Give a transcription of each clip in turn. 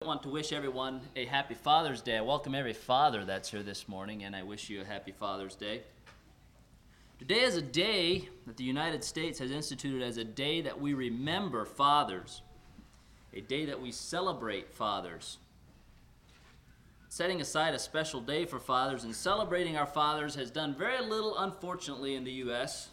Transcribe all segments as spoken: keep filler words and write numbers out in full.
I want to wish everyone a happy Father's Day. I welcome every father that's here this morning, and I wish you a happy Father's Day. Today is a day that the United States has instituted as a day that we remember fathers, a day that we celebrate fathers. Setting aside a special day for fathers and celebrating our fathers has done very little, unfortunately, in the U S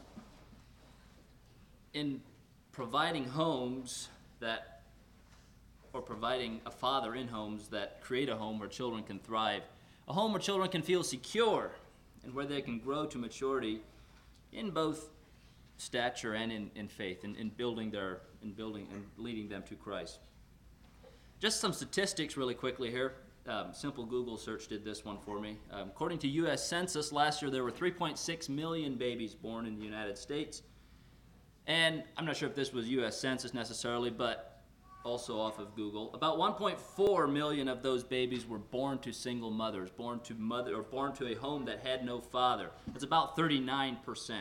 in providing homes that or providing a father in homes that create a home where children can thrive, a home where children can feel secure and where they can grow to maturity in both stature and in, in faith, in, in building their, in building and leading them to Christ. Just some statistics really quickly here. Um, simple Google search did this one for me. Um, according to U S Census, last year there were three point six million babies born in the United States. And I'm not sure if this was U S Census necessarily, but also off of Google. About one point four million of those babies were born to single mothers, born to mother or born to a home that had no father. That's about thirty-nine percent.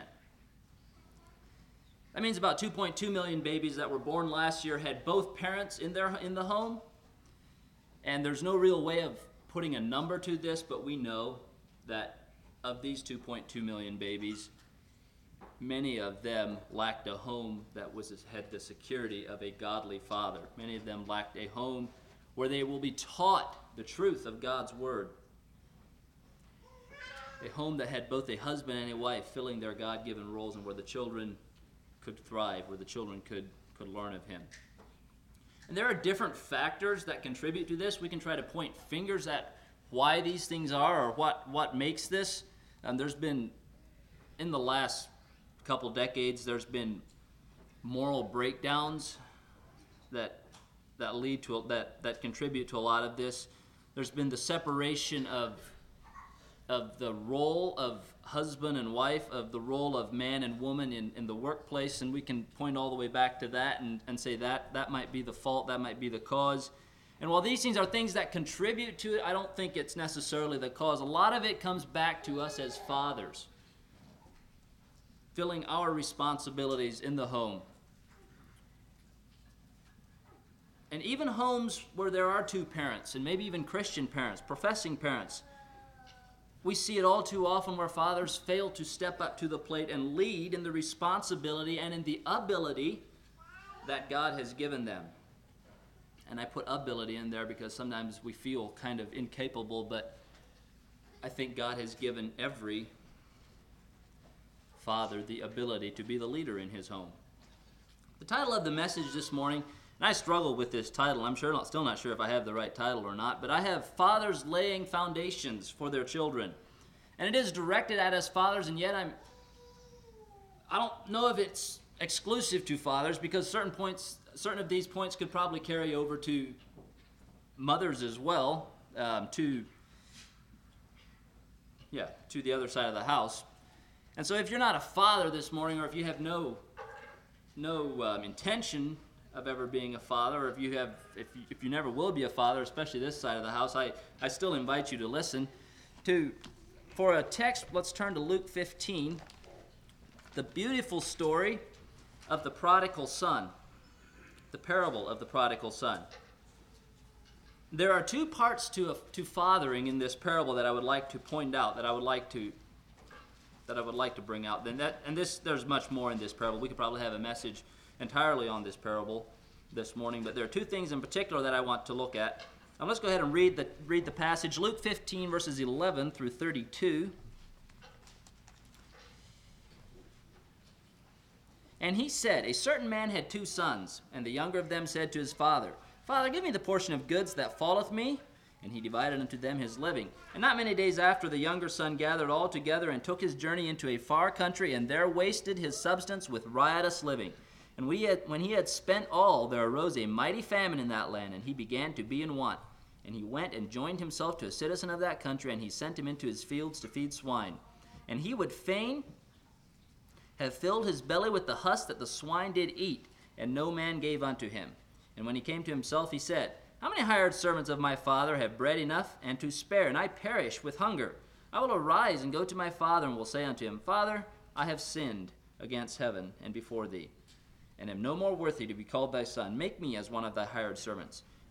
That means about two point two million babies that were born last year had both parents in their in the home. And there's no real way of putting a number to this, but we know that of these two point two million babies, many of them lacked a home that was had the security of a godly father. Many of them lacked a home where they will be taught the truth of God's word. A home that had both a husband and a wife filling their God-given roles and where the children could thrive, where the children could, could learn of him. And there are different factors that contribute to this. We can try to point fingers at why these things are or what, what makes this. And there's been, in the last couple decades, there's been moral breakdowns that that lead to that that contribute to a lot of this. There's been the separation of of the role of husband and wife, of the role of man and woman in, in the workplace, and we can point all the way back to that and, and say that that might be the fault, that might be the cause. And while these things are things that contribute to it, I don't think it's necessarily the cause. A lot of it comes back to us as fathers, filling our responsibilities in the home. And even homes where there are two parents, and maybe even Christian parents, professing parents, we see it all too often where fathers fail to step up to the plate and lead in the responsibility and in the ability that God has given them. And I put ability in there because sometimes we feel kind of incapable, but I think God has given every father the ability to be the leader in his home. The title of the message this morning, and I struggle with this title. I'm sure, still not sure if I have the right title or not, but I have Fathers Laying Foundations for Their Children. And it is directed at us fathers, and yet I'm, I don't know if it's exclusive to fathers, because certain points, certain of these points could probably carry over to mothers as well, um, to, yeah, to the other side of the house. And so if you're not a father this morning, or if you have no no um, intention of ever being a father, or if you have if you, if you never will be a father, especially this side of the house, I, I still invite you to listen. To for a text, let's turn to Luke fifteen, the beautiful story of the prodigal son, the parable of the prodigal son. There are two parts to a, to fathering in this parable that I would like to point out, that I would like to that I would like to bring out. Then that, and this, there's much more in this parable. We could probably have a message entirely on this parable this morning, but there are two things in particular that I want to look at. Now let's go ahead and read the read the passage, Luke fifteen, verses eleven through thirty-two. And he said, a certain man had two sons, and the younger of them said to his father, Father, give me the portion of goods that falleth me. And he divided unto them his living. And not many days after, the younger son gathered all together and took his journey into a far country, and there wasted his substance with riotous living. And we had, when he had spent all, there arose a mighty famine in that land, and he began to be in want. And he went and joined himself to a citizen of that country, and he sent him into his fields to feed swine. And he would fain have filled his belly with the husk that the swine did eat, and no man gave unto him. And when he came to himself, he said, How many hired servants of my father have bread enough and to spare, and I perish with hunger? I will arise and go to my father, and will say unto him, Father, I have sinned against heaven and before thee, and am no more worthy to be called thy son. Make me as one of thy hired servants.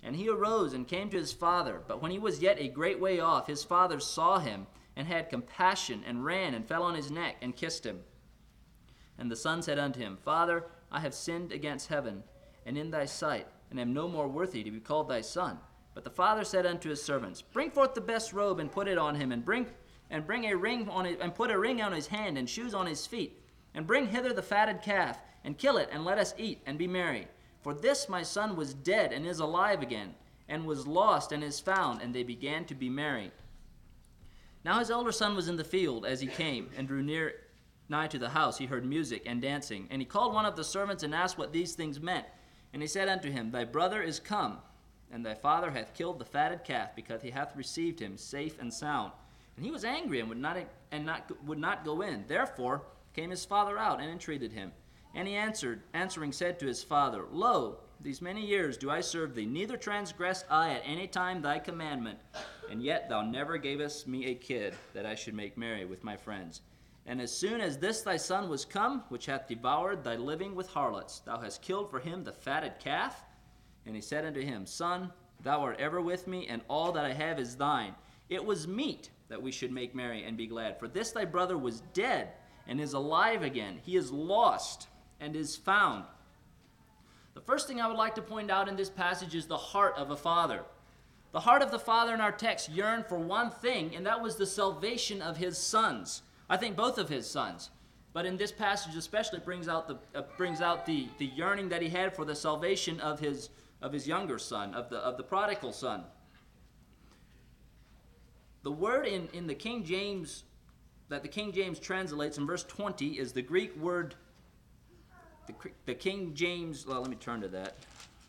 And he arose and came to his father. But when he was yet a great way off, his father saw him, and had compassion, and ran, and fell on his neck, and kissed him. And the son said unto him, Father, I have sinned against heaven, and in thy sight, and am no more worthy to be called thy son. But the father said unto his servants, Bring forth the best robe, and put it on him, and bring and bring a ring on it, and put a ring on his hand, and shoes on his feet. And bring hither the fatted calf, and kill it, and let us eat, and be merry. For this my son was dead, and is alive again, and was lost, and is found. And they began to be merry. Now his elder son was in the field as he came, and drew near nigh to the house. He heard music and dancing. And he called one of the servants, and asked what these things meant. And he said unto him, Thy brother is come, and thy father hath killed the fatted calf, because he hath received him safe and sound. And he was angry, and would not and not would not go in. Therefore came his father out, and entreated him. And he answered, answering said to his father, Lo, these many years do I serve thee, neither transgressed I at any time thy commandment, and yet thou never gavest me a kid, that I should make merry with my friends. And as soon as this thy son was come, which hath devoured thy living with harlots, thou hast killed for him the fatted calf? And he said unto him, Son, thou art ever with me, and all that I have is thine. It was meet that we should make merry and be glad. For this thy brother was dead, and is alive again. He is lost, and is found. The first thing I would like to point out in this passage is the heart of a father. The heart of the father in our text yearned for one thing, and that was the salvation of his sons. I think both of his sons. But in this passage especially, it brings out the uh, brings out the, the yearning that he had for the salvation of his of his younger son, of the of the prodigal son. The word in, in the King James that the King James translates in verse twenty is the Greek word. The, the King James, well, let me turn to that.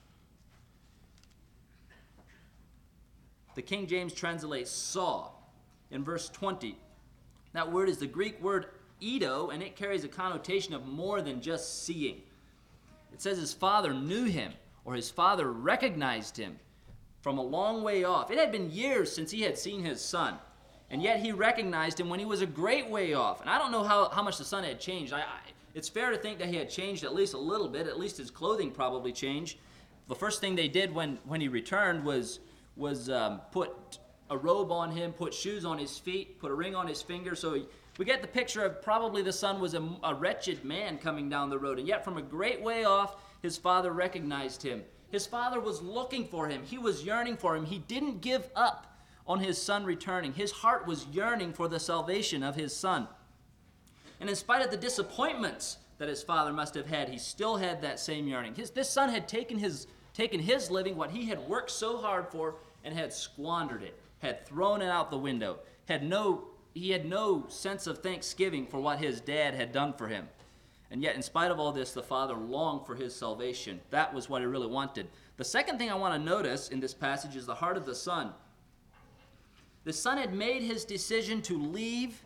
The King James translates saw in verse twenty. That word is the Greek word eido, and it carries a connotation of more than just seeing. It says his father knew him, or his father recognized him from a long way off. It had been years since he had seen his son, and yet he recognized him when he was a great way off. And I don't know how, how much the son had changed. I, I It's fair to think that he had changed at least a little bit. At least his clothing probably changed. The first thing they did when, when he returned was, was um, put a robe on him, put shoes on his feet, put a ring on his finger. So he, we get the picture of probably the son was a, a wretched man coming down the road. And yet from a great way off, his father recognized him. His father was looking for him. He was yearning for him. He didn't give up on his son returning. His heart was yearning for the salvation of his son. And in spite of the disappointments that his father must have had, he still had that same yearning. His, this son had taken his, taken his living, what he had worked so hard for, and had squandered it, had thrown it out the window, had no, he had no sense of thanksgiving for what his dad had done for him. And yet, in spite of all this, the father longed for his salvation. That was what he really wanted. The second thing I want to notice in this passage is the heart of the son. The son had made his decision to leave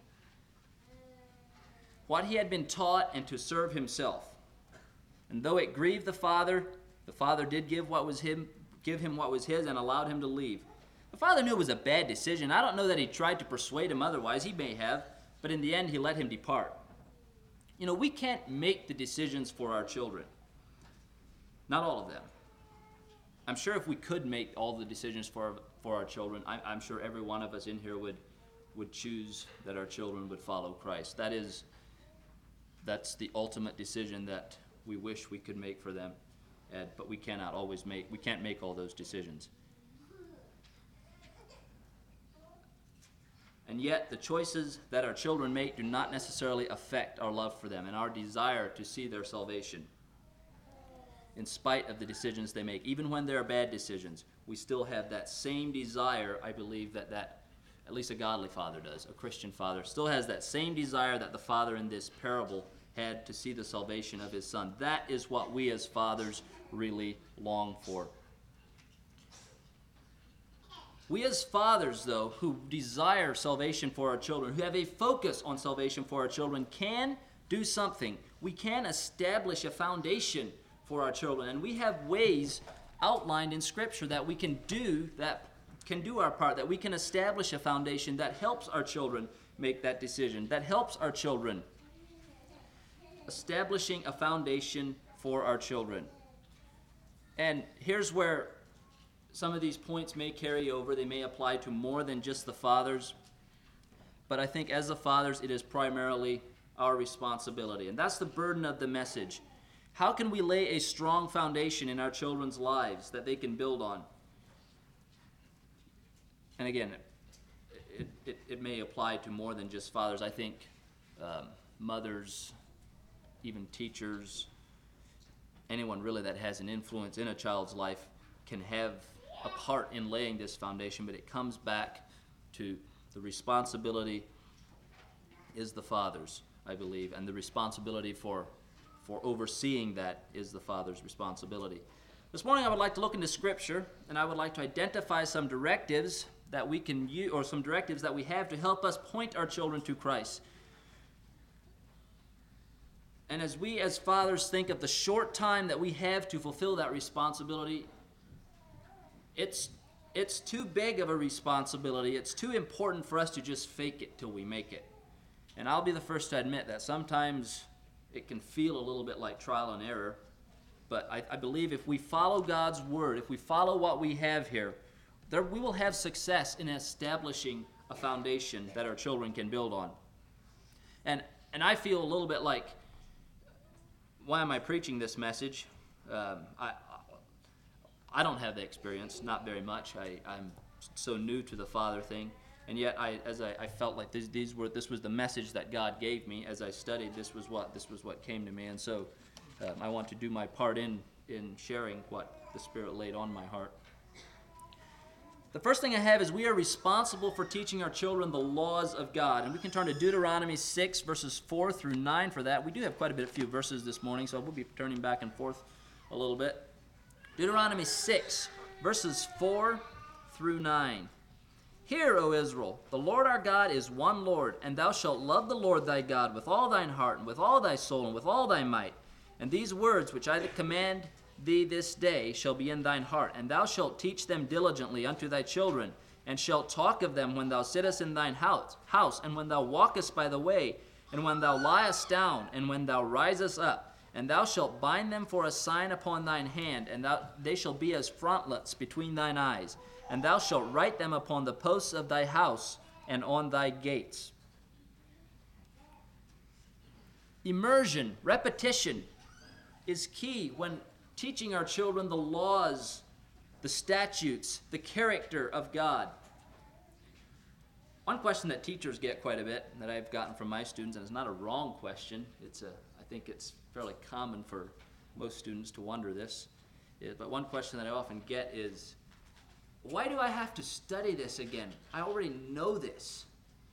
what he had been taught and to serve himself. And though it grieved the father, the father did give what was him, give him what was his and allowed him to leave. The father knew it was a bad decision. I don't know that he tried to persuade him otherwise. He may have, but in the end he let him depart. You know, we can't make the decisions for our children. Not all of them. I'm sure if we could make all the decisions for, for our children, I, I'm sure every one of us in here would, would choose that our children would follow Christ. That is That's the ultimate decision that we wish we could make for them, Ed, but we cannot always make, we can't make all those decisions. And yet, the choices that our children make do not necessarily affect our love for them and our desire to see their salvation. In spite of the decisions they make, even when they're bad decisions, we still have that same desire, I believe, that that at least a godly father does, a Christian father, still has that same desire that the father in this parable had to see the salvation of his son. That is what we as fathers really long for. We as fathers, though, who desire salvation for our children, who have a focus on salvation for our children, can do something. We can establish a foundation for our children, and we have ways outlined in Scripture that we can do that can do our part, that we can establish a foundation that helps our children make that decision, that helps our children. Establishing a foundation for our children. And here's where some of these points may carry over. They may apply to more than just the fathers. But I think as the fathers, it is primarily our responsibility. And that's the burden of the message. How can we lay a strong foundation in our children's lives that they can build on? And again, it, it, it may apply to more than just fathers. I think um, mothers, even teachers, anyone really that has an influence in a child's life can have a part in laying this foundation, but it comes back to the responsibility is the father's, I believe, and the responsibility for, for overseeing that is the father's responsibility. This morning I would like to look into Scripture, and I would like to identify some directives that we can use, or some directives that we have to help us point our children to Christ. And as we as fathers think of the short time that we have to fulfill that responsibility, it's it's too big of a responsibility. It's too important for us to just fake it till we make it. And I'll be the first to admit that sometimes it can feel a little bit like trial and error. But I, I believe if we follow God's word, if we follow what we have here, there, we will have success in establishing a foundation that our children can build on. And and I feel a little bit like, why am I preaching this message? Um, I I don't have the experience, not very much. I, I'm so new to the father thing, and yet I, as I, I felt like these, these were this was the message that God gave me as I studied. This was what this was what came to me, and so um, I want to do my part in in sharing what the Spirit laid on my heart. The first thing I have is we are responsible for teaching our children the laws of God. And we can turn to Deuteronomy six, verses four through nine for that. We do have quite a bit, a few verses this morning, so we'll be turning back and forth a little bit. Deuteronomy six, verses four through nine. Hear, O Israel, the Lord our God is one Lord, and thou shalt love the Lord thy God with all thine heart, and with all thy soul, and with all thy might. And these words which I command thee this day shall be in thine heart, and thou shalt teach them diligently unto thy children, and shalt talk of them when thou sittest in thine house, house, and when thou walkest by the way, and when thou liest down, and when thou risest up. And thou shalt bind them for a sign upon thine hand, and thou, they shall be as frontlets between thine eyes. And thou shalt write them upon the posts of thy house and on thy gates. Immersion, repetition, is key when teaching our children the laws, the statutes, the character of God. One question that teachers get quite a bit that I've gotten from my students, and it's not a wrong question, it's a, I think it's fairly common for most students to wonder this, is, but one question that I often get is, why do I have to study this again? I already know this.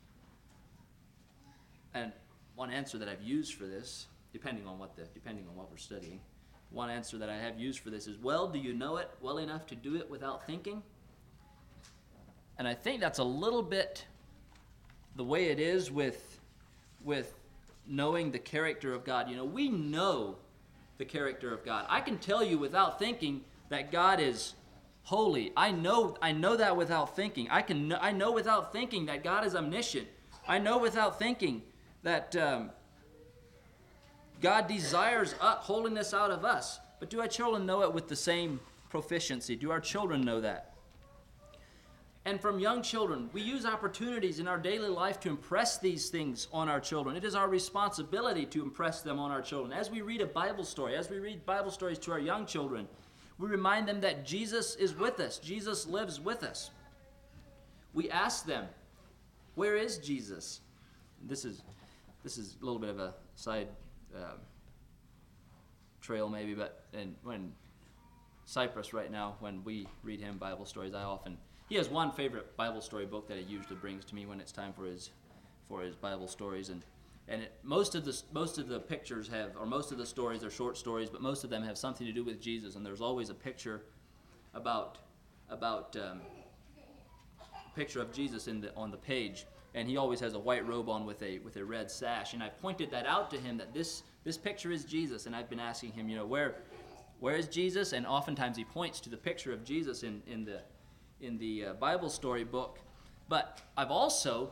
And one answer that I've used for this, depending on what the depending on what we're studying, one answer that I have used for this is, well, do you know it well enough to do it without thinking? And I think that's a little bit the way it is with, with knowing the character of God. You know, we know the character of God. I can tell you without thinking that God is holy. I know I know that without thinking. I can I know without thinking that God is omniscient. I know without thinking that um, God desires holiness out of us. But do our children know it with the same proficiency? Do our children know that? And from young children, we use opportunities in our daily life to impress these things on our children. It is our responsibility to impress them on our children. As we read a Bible story, as we read Bible stories to our young children, we remind them that Jesus is with us. Jesus lives with us. We ask them, where is Jesus? This is this is a little bit of a side uh, trail maybe, but and when Cypress right now, when we read him Bible stories, I often, he has one favorite Bible story book that he usually brings to me when it's time for his for his Bible stories, and and it, most of the most of the pictures have, or most of the stories are short stories, but most of them have something to do with Jesus, and there's always a picture about about um, a picture of Jesus in the on the page, and he always has a white robe on with a with a red sash, and I pointed that out to him that this this picture is Jesus, and I've been asking him, you know, where where is Jesus, and oftentimes he points to the picture of Jesus in in the in the uh, Bible story book, but I've also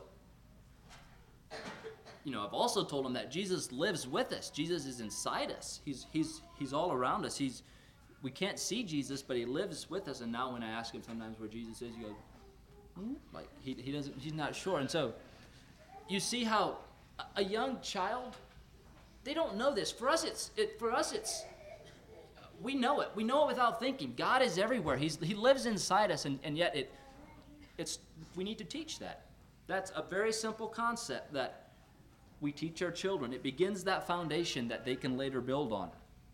You know, I've also told him that Jesus lives with us. Jesus is inside us. He's he's he's all around us. He's we can't see Jesus, but he lives with us. And now when I ask him sometimes where Jesus is, he goes, hmm? like he, he doesn't, he's not sure. And so you see how a young child, they don't know this. For us, it's it, for us, it's we know it. We know it without thinking. God is everywhere. He's he lives inside us, and, and yet it it's we need to teach that. That's a very simple concept that we teach our children. It begins that foundation that they can later build on.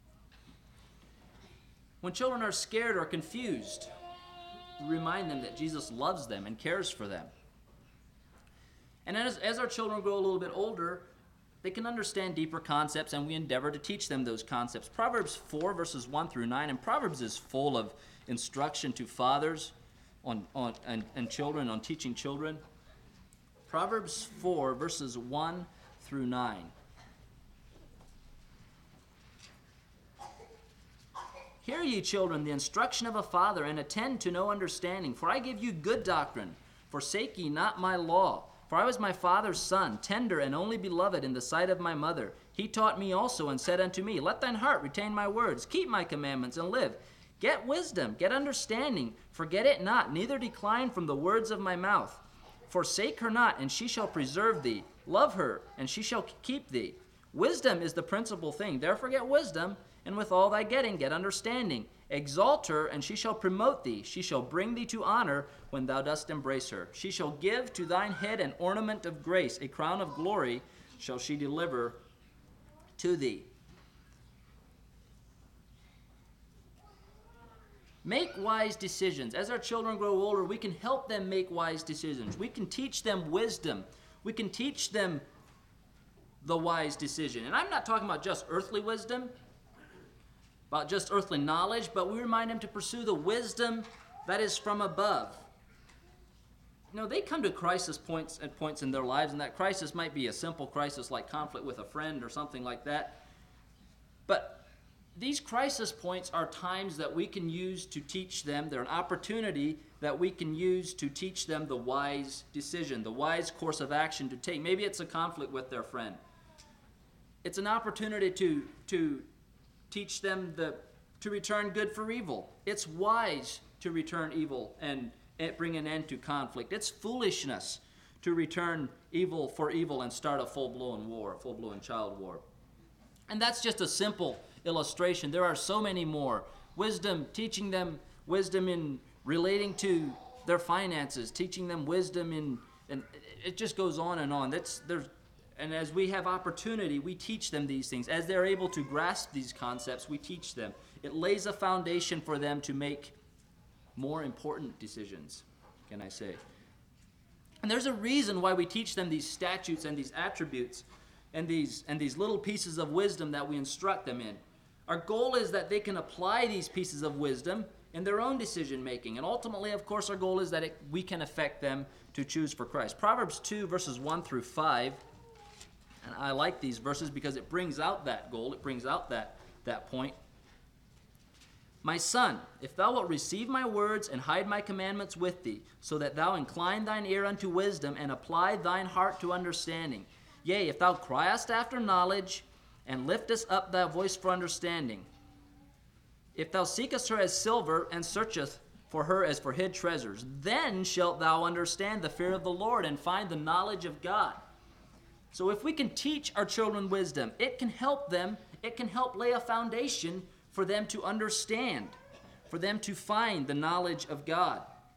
When children are scared or confused, we remind them that Jesus loves them and cares for them. And as, as our children grow a little bit older, they can understand deeper concepts, and we endeavor to teach them those concepts. Proverbs four, verses one through nine, and Proverbs is full of instruction to fathers on, on and, and children, on teaching children. Proverbs four, verses one through nine. Hear ye, children, the instruction of a father, and attend to no understanding. For I give you good doctrine. Forsake ye not my law. For I was my father's son, tender and only beloved in the sight of my mother. He taught me also, and said unto me, Let thine heart retain my words. Keep my commandments, and live. Get wisdom, get understanding. Forget it not, neither decline from the words of my mouth. Forsake her not, and she shall preserve thee. Love her, and she shall keep thee. Wisdom is the principal thing. Therefore get wisdom, and with all thy getting get understanding. Exalt her, and she shall promote thee. She shall bring thee to honor when thou dost embrace her. She shall give to thine head an ornament of grace. A crown of glory shall she deliver to thee. Make wise decisions. As our children grow older, we can help them make wise decisions. We can teach them wisdom. We can teach them the wise decision. And I'm not talking about just earthly wisdom, about just earthly knowledge, but we remind them to pursue the wisdom that is from above. You know, they come to crisis points at points in their lives, and that crisis might be a simple crisis like conflict with a friend or something like that. But these crisis points are times that we can use to teach them. They're an opportunity that we can use to teach them the wise decision, the wise course of action to take. Maybe it's a conflict with their friend. It's an opportunity to, to teach them the, to return good for evil. It's wise to return evil and bring an end to conflict. It's foolishness to return evil for evil and start a full-blown war, a full-blown child war. And that's just a simple illustration. There are so many more. Wisdom, teaching them wisdom in relating to their finances, teaching them wisdom in, and it just goes on and on. That's there's, and as we have opportunity, we teach them these things. As they're able to grasp these concepts, we teach them. It lays a foundation for them to make more important decisions, can I say. And there's a reason why we teach them these statutes and these attributes and these and these little pieces of wisdom that we instruct them in. Our goal is that they can apply these pieces of wisdom in their own decision making. And ultimately, of course, our goal is that it, we can affect them to choose for Christ. Proverbs two, verses one through five. And I like these verses because it brings out that goal. It brings out that, that point. My son, if thou wilt receive my words and hide my commandments with thee, so that thou incline thine ear unto wisdom and apply thine heart to understanding. Yea, if thou criest after knowledge and liftest up thy voice for understanding. If thou seekest her as silver and searchest for her as for hid treasures, then shalt thou understand the fear of the Lord and find the knowledge of God. So if we can teach our children wisdom, it can help them, it can help lay a foundation for them to understand, for them to find the knowledge of God.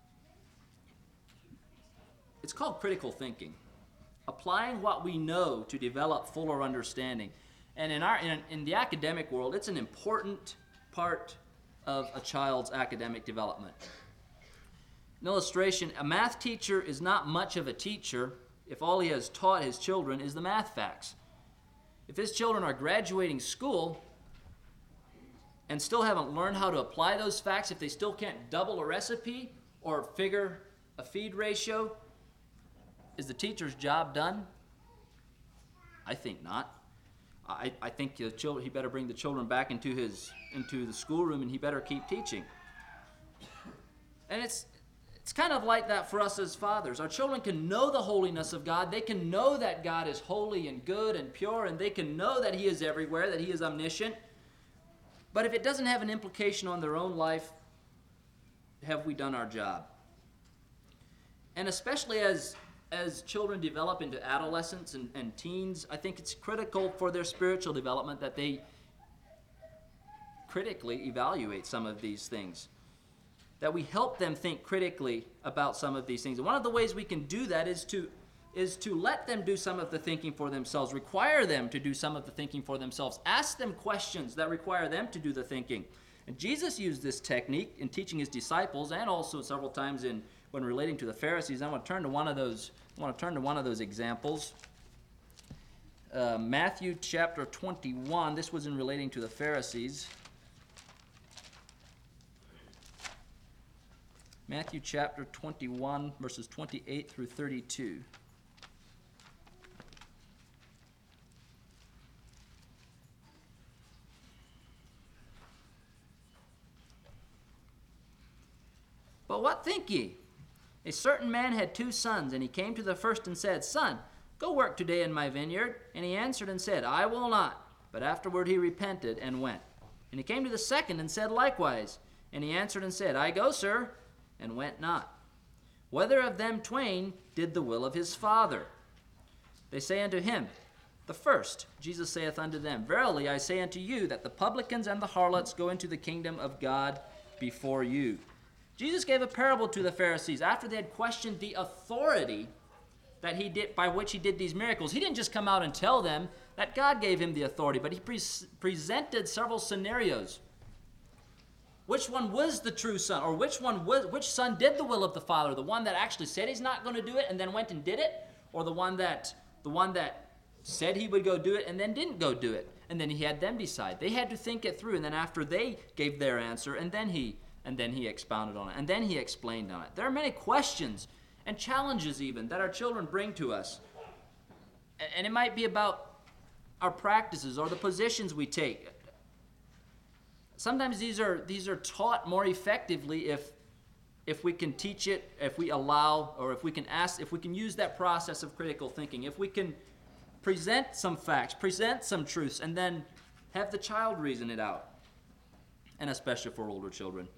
It's called critical thinking, applying what we know to develop fuller understanding. And in our in, in the academic world, it's an important part of a child's academic development. An illustration, a math teacher is not much of a teacher if all he has taught his children is the math facts. If his children are graduating school and still haven't learned how to apply those facts, if they still can't double a recipe or figure a feed ratio, is the teacher's job done? I think not. I, I think the children, he better bring the children back into his into the schoolroom, and he better keep teaching. And it's it's kind of like that for us as fathers. Our children can know the holiness of God. They can know that God is holy and good and pure, and they can know that he is everywhere, that he is omniscient. But if it doesn't have an implication on their own life, have we done our job? And especially as as children develop into adolescence and, and teens, I think it's critical for their spiritual development that they critically evaluate some of these things. That we help them think critically about some of these things. And one of the ways we can do that is to is to let them do some of the thinking for themselves, require them to do some of the thinking for themselves, ask them questions that require them to do the thinking. And Jesus used this technique in teaching his disciples and also several times in when relating to the Pharisees. I want to turn to one of those. I want to turn to one of those examples. Uh, Matthew chapter twenty-one. This was in relating to the Pharisees. Matthew chapter twenty-one, verses twenty-eight through thirty-two. But what think ye? A certain man had two sons, and he came to the first and said, Son, go work today in my vineyard. And he answered and said, I will not. But afterward he repented and went. And he came to the second and said likewise. And he answered and said, I go, sir, and went not. Whether of them twain did the will of his father? They say unto him, the first. Jesus saith unto them, Verily I say unto you, that the publicans and the harlots go into the kingdom of God before you. Jesus gave a parable to the Pharisees after they had questioned the authority that he did, by which he did these miracles. He didn't just come out and tell them that God gave him the authority, but he pre- presented several scenarios. Which one was the true son, or which one was which son did the will of the Father? The one that actually said he's not going to do it and then went and did it, or the one that the one that said he would go do it and then didn't go do it? And then he had them decide. They had to think it through, and then after they gave their answer, and then he and then he expounded on it, and then he explained on it. There are many questions and challenges even that our children bring to us, and it might be about our practices or the positions we take. Sometimes these are these are taught more effectively if if we can teach it, if we allow, or if we can ask, if we can use that process of critical thinking, if we can present some facts, present some truths, and then have the child reason it out, and especially for older children.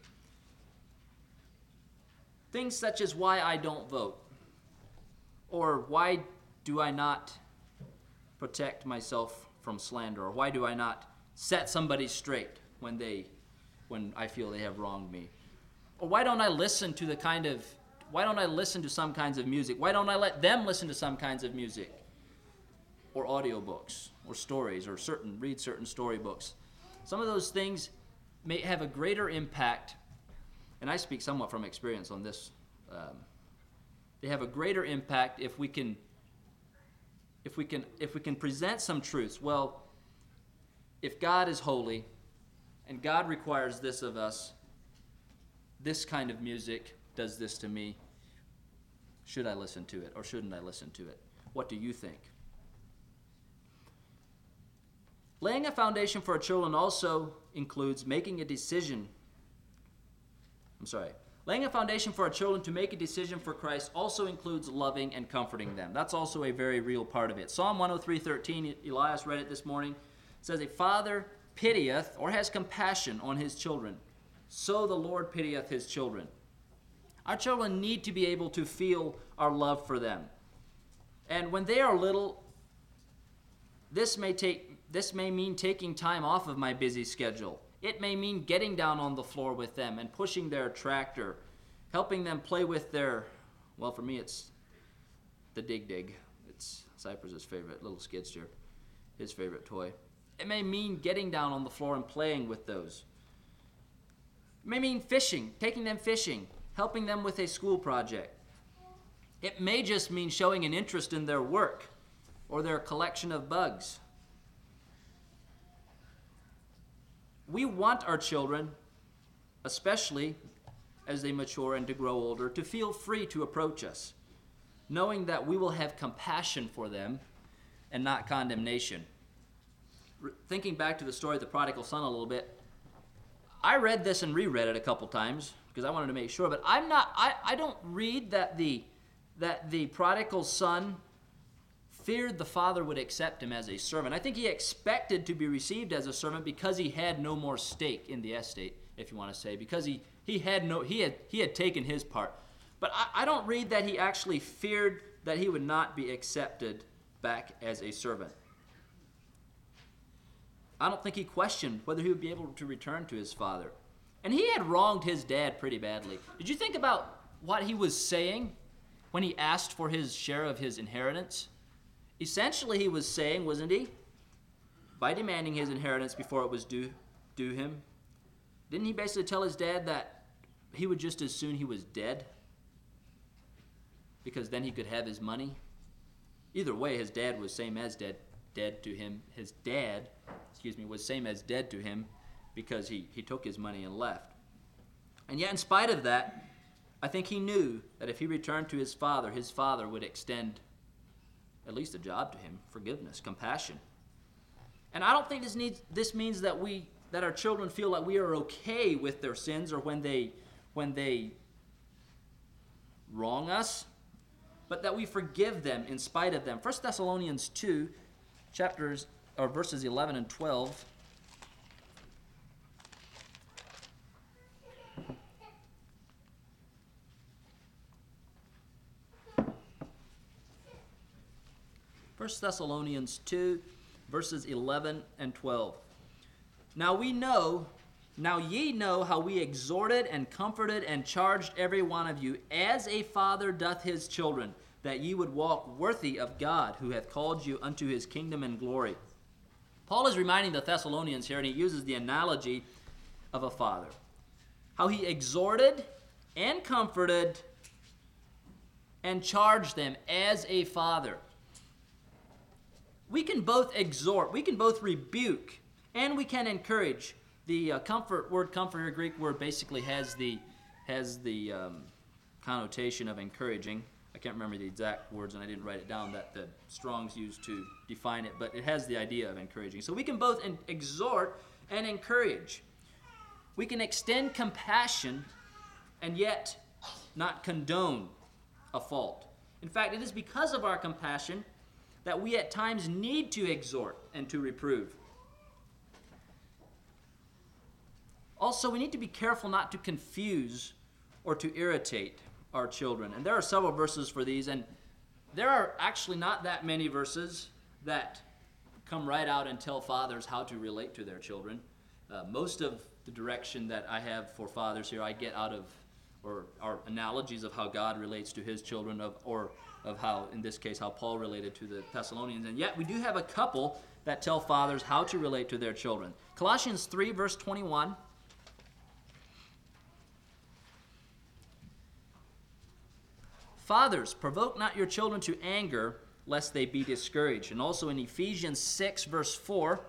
Things such as why I don't vote, or why do I not protect myself from slander, or why do I not set somebody straight when they, when I feel they have wronged me, or why don't I listen to the kind of, why don't I listen to some kinds of music? Why don't I let them listen to some kinds of music, or audiobooks, or stories, or certain read certain storybooks? Some of those things may have a greater impact. And I speak somewhat from experience on this. Um, they have a greater impact if we can, if we can, if we can present some truths. Well, if God is holy, and God requires this of us, this kind of music does this to me. Should I listen to it, or shouldn't I listen to it? What do you think? Laying a foundation for our children also includes making a decision. I'm sorry. Laying a foundation for our children to make a decision for Christ also includes loving and comforting them. That's also a very real part of it. Psalm one oh three thirteen, Elias read it this morning, says, A father pitieth or has compassion on his children. So the Lord pitieth his children. Our children need to be able to feel our love for them. And when they are little, this may take this may mean taking time off of my busy schedule. It may mean getting down on the floor with them and pushing their tractor, helping them play with their, well, for me it's the Dig Dig. It's Cypress's favorite little skid steer, his favorite toy. It may mean getting down on the floor and playing with those. It may mean fishing, taking them fishing, helping them with a school project. It may just mean showing an interest in their work or their collection of bugs. We want our children, especially as they mature and to grow older, to feel free to approach us, knowing that we will have compassion for them and not condemnation. Re- thinking back to the story of the prodigal son a little bit, I read this and reread it a couple times because I wanted to make sure, but I'm not, I, I don't read that the, that the prodigal son feared the father would accept him as a servant. I think he expected to be received as a servant because he had no more stake in the estate, if you want to say, because he, he had no he had he had taken his part. But I, I don't read that he actually feared that he would not be accepted back as a servant. I don't think he questioned whether he would be able to return to his father. And he had wronged his dad pretty badly. Did you think about what he was saying when he asked for his share of his inheritance? Essentially, he was saying, wasn't he, by demanding his inheritance before it was due, due him, didn't he basically tell his dad that he would just as soon he was dead? Because then he could have his money? Either way, his dad was same as dead, dead to him. His dad, excuse me, was same as dead to him because he, he took his money and left. And yet, in spite of that, I think he knew that if he returned to his father, his father would extend at least a job to him, forgiveness, compassion. And I don't think this needs this means that we that our children feel like we are okay with their sins or when they when they wrong us, but that we forgive them in spite of them. First Thessalonians two, chapters or verses eleven and twelve. First Thessalonians two, verses eleven and twelve. Now we know, now ye know how we exhorted and comforted and charged every one of you, as a father doth his children, that ye would walk worthy of God, who hath called you unto his kingdom and glory. Paul is reminding the Thessalonians here, and he uses the analogy of a father. How he exhorted and comforted and charged them as a father. We can both exhort, we can both rebuke, and we can encourage. The uh, comfort word, comfort here, Greek word, basically has the has the um, connotation of encouraging. I can't remember the exact words, and I didn't write it down that the Strong's used to define it, but it has the idea of encouraging. So we can both en- exhort and encourage. We can extend compassion and yet not condone a fault. In fact, it is because of our compassion that we at times need to exhort and to reprove. Also, we need to be careful not to confuse or to irritate our children. And there are several verses for these, and there are actually not that many verses that come right out and tell fathers how to relate to their children. Uh, most of the direction that I have for fathers here I get out of, or are analogies of how God relates to his children, of or of how, in this case, how Paul related to the Thessalonians. And yet we do have a couple that tell fathers how to relate to their children. Colossians three, verse twenty-one. Fathers, provoke not your children to anger, lest they be discouraged. And also in Ephesians six, verse four.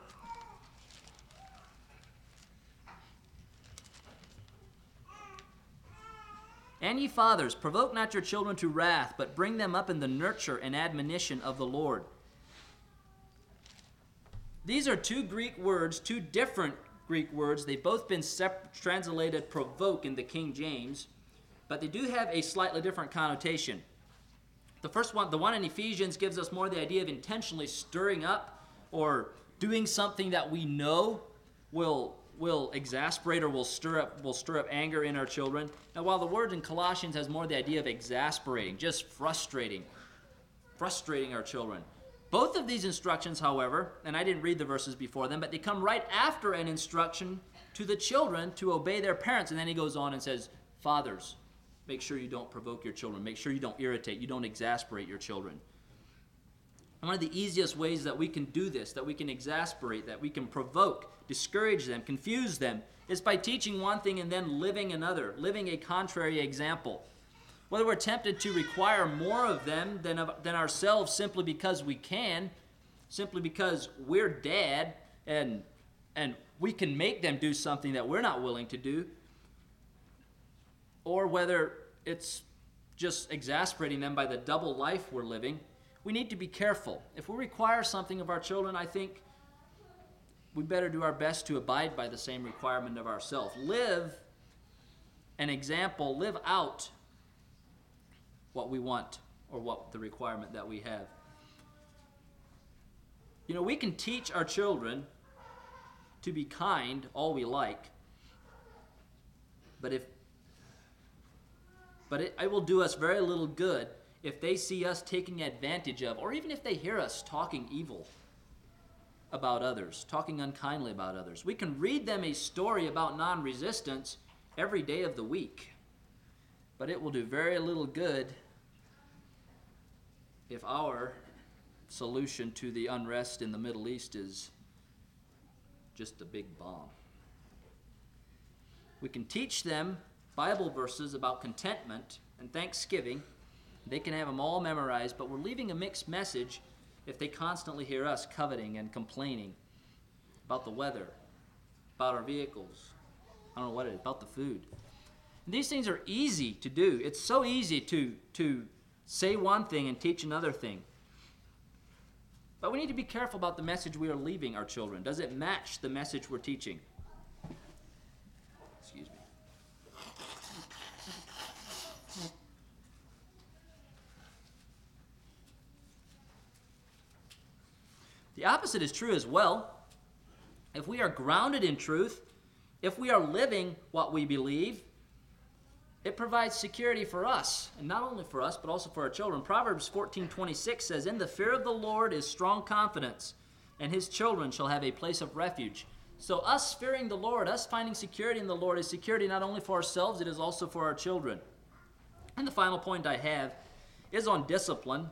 And ye fathers, provoke not your children to wrath, but bring them up in the nurture and admonition of the Lord. These are two Greek words, two different Greek words. They've both been sep- translated provoke in the King James, but they do have a slightly different connotation. The first one, the one in Ephesians, gives us more the idea of intentionally stirring up or doing something that we know will will exasperate or will stir up will stir up anger in our children. Now, while the word in Colossians has more the idea of exasperating, just frustrating, frustrating our children. Both of these instructions, however, and I didn't read the verses before them, but they come right after an instruction to the children to obey their parents. And then he goes on and says, fathers, make sure you don't provoke your children. Make sure you don't irritate, you don't exasperate your children. And one of the easiest ways that we can do this, that we can exasperate, that we can provoke, discourage them, confuse them, is by teaching one thing and then living another, living a contrary example. Whether we're tempted to require more of them than, of, than ourselves simply because we can, simply because we're dad and, and we can make them do something that we're not willing to do, or whether it's just exasperating them by the double life we're living, we need to be careful. If we require something of our children, I think we better do our best to abide by the same requirement of ourselves. Live an example, live out what we want or what the requirement that we have. You know, we can teach our children to be kind all we like, but if but it, it will do us very little good if they see us taking advantage of, or even if they hear us talking evil about others, talking unkindly about others. We can read them a story about non-resistance every day of the week, but it will do very little good if our solution to the unrest in the Middle East is just a big bomb. We can teach them Bible verses about contentment and thanksgiving. They can have them all memorized, but we're leaving a mixed message if they constantly hear us coveting and complaining about the weather, about our vehicles, I don't know what it is, about the food. And these things are easy to do. It's so easy to, to say one thing and teach another thing. But we need to be careful about the message we are leaving our children. Does it match the message we're teaching? Excuse me. The opposite is true as well. If we are grounded in truth, if we are living what we believe, it provides security for us, and not only for us, but also for our children. Proverbs fourteen twenty-six says, "In the fear of the Lord is strong confidence, and his children shall have a place of refuge." So us fearing the Lord, us finding security in the Lord, is security not only for ourselves, it is also for our children. And the final point I have is on discipline.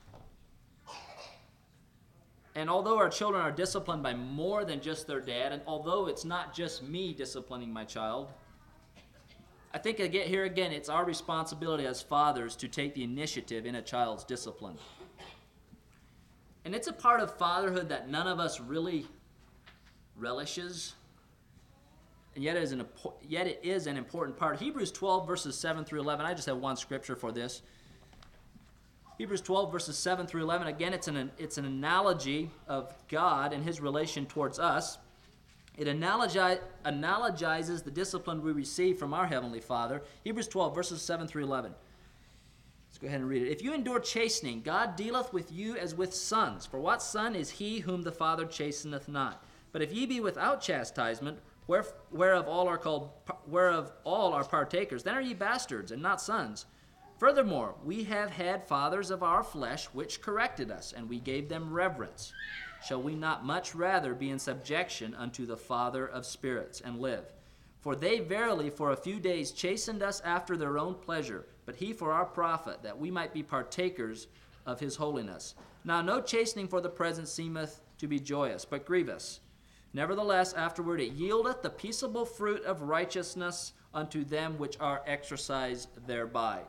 And although our children are disciplined by more than just their dad, and although it's not just me disciplining my child, I think again, here again, it's our responsibility as fathers to take the initiative in a child's discipline. And it's a part of fatherhood that none of us really relishes, and yet it is an, yet it is an important part. Hebrews twelve, verses seven through eleven, I just have one scripture for this. Hebrews twelve, verses seven through eleven, again, it's an, it's an analogy of God and his relation towards us. It analogi- analogizes the discipline we receive from our Heavenly Father. Hebrews twelve, verses seven through eleven. Let's go ahead and read it. "If you endure chastening, God dealeth with you as with sons. For what son is he whom the Father chasteneth not? But if ye be without chastisement, where, whereof all are called, whereof all are partakers, then are ye bastards and not sons. Furthermore, we have had fathers of our flesh which corrected us, and we gave them reverence. Shall we not much rather be in subjection unto the Father of spirits, and live? For they verily for a few days chastened us after their own pleasure, but he for our profit, that we might be partakers of his holiness. Now no chastening for the present seemeth to be joyous, but grievous. Nevertheless, afterward it yieldeth the peaceable fruit of righteousness unto them which are exercised thereby."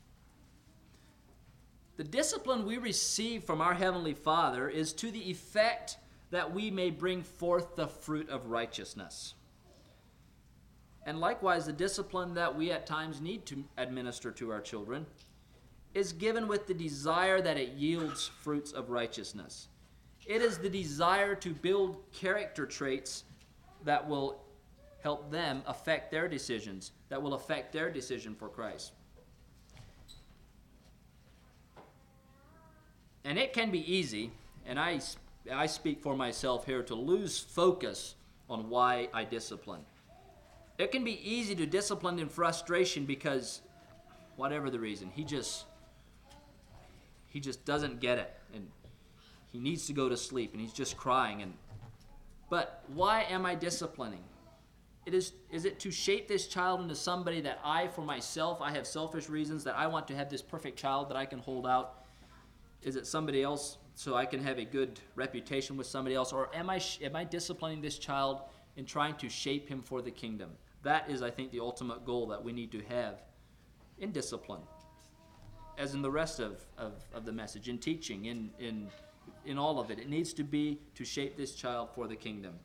The discipline we receive from our Heavenly Father is to the effect that we may bring forth the fruit of righteousness. And likewise, the discipline that we at times need to administer to our children is given with the desire that it yields fruits of righteousness. It is the desire to build character traits that will help them affect their decisions, that will affect their decision for Christ. And it can be easy, and I, I speak for myself here, to lose focus on why I discipline. It can be easy to discipline in frustration because, whatever the reason, he just he just doesn't get it, and he needs to go to sleep, and he's just crying. And but why am I disciplining? It is is it to shape this child into somebody that I, for myself, I have selfish reasons that I want to have this perfect child that I can hold out? Is it somebody else so I can have a good reputation with somebody else? Or am I am I disciplining this child in trying to shape him for the kingdom? That is, I think, the ultimate goal that we need to have in discipline, as in the rest of, of, of the message, in teaching, in, in, in all of it. It needs to be to shape this child for the kingdom.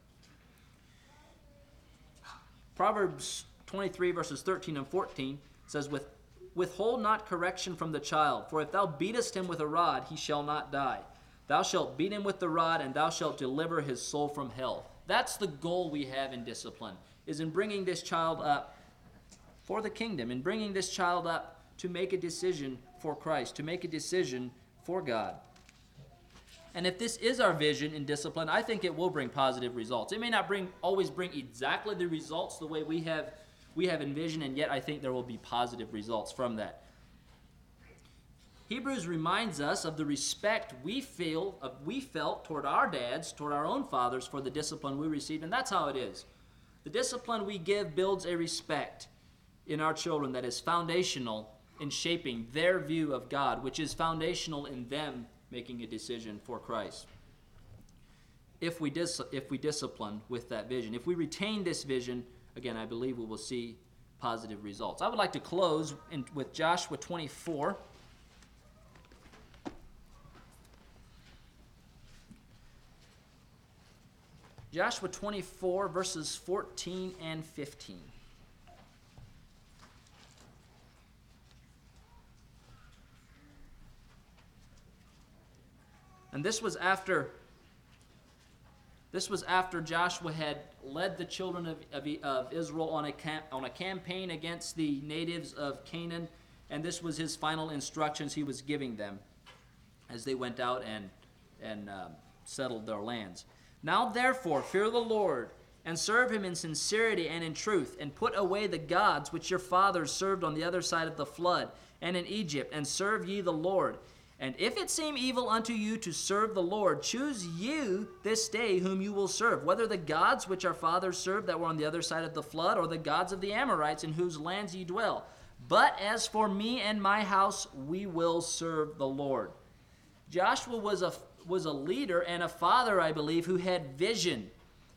Proverbs twenty-three, verses thirteen and fourteen says, With Withhold not correction from the child, for if thou beatest him with a rod, he shall not die. Thou shalt beat him with the rod, and thou shalt deliver his soul from hell. That's the goal we have in discipline, is in bringing this child up for the kingdom, in bringing this child up to make a decision for Christ, to make a decision for God. And if this is our vision in discipline, I think it will bring positive results. It may not bring always bring exactly the results the way we have we have envisioned, and yet I think there will be positive results from that. Hebrews reminds us of the respect we feel of, we felt toward our dads, toward our own fathers, for the discipline we received, and that's how it is. The discipline we give builds a respect in our children that is foundational in shaping their view of God, which is foundational in them making a decision for Christ. If we dis- if we discipline with that vision, if we retain this vision, again, I believe we will see positive results. I would like to close in, with Joshua twenty-four. Joshua twenty-four, verses fourteen and fifteen. And this was after this was after Joshua had led the children of, of, of Israel on a camp, on a campaign against the natives of Canaan, and this was his final instructions he was giving them as they went out and and um, settled their lands. Now therefore fear the Lord, and serve him in sincerity and in truth, and put away the gods which your fathers served on the other side of the flood, and in Egypt, and serve ye the Lord. And if it seem evil unto you to serve the Lord, choose you this day whom you will serve, whether the gods which our fathers served that were on the other side of the flood, or the gods of the Amorites in whose lands ye dwell. But as for me and my house, we will serve the Lord. Joshua was a was a leader and a father, I believe, who had vision.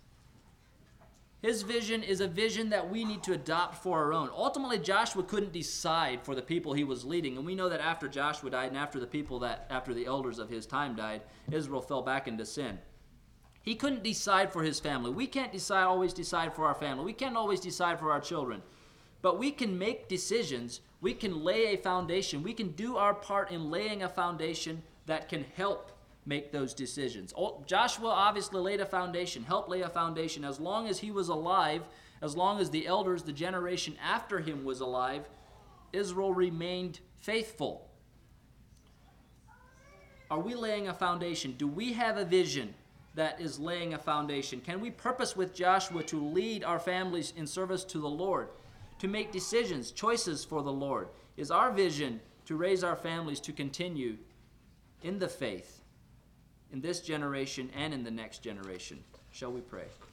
His vision is a vision that we need to adopt for our own. Ultimately, Joshua couldn't decide for the people he was leading, and we know that after Joshua died and after the people that, after the elders of his time died, Israel fell back into sin. He couldn't decide for his family. We can't decide always decide for our family. We can't always decide for our children. But we can make decisions. We can lay a foundation. We can do our part in laying a foundation that can help make those decisions. Joshua obviously laid a foundation, helped lay a foundation. As long as he was alive, as long as the elders, the generation after him was alive, Israel remained faithful. Are we laying a foundation? Do we have a vision that is laying a foundation? Can we purpose with Joshua to lead our families in service to the Lord, to make decisions, choices for the Lord? Is our vision to raise our families to continue in the faith in this generation and in the next generation? Shall we pray?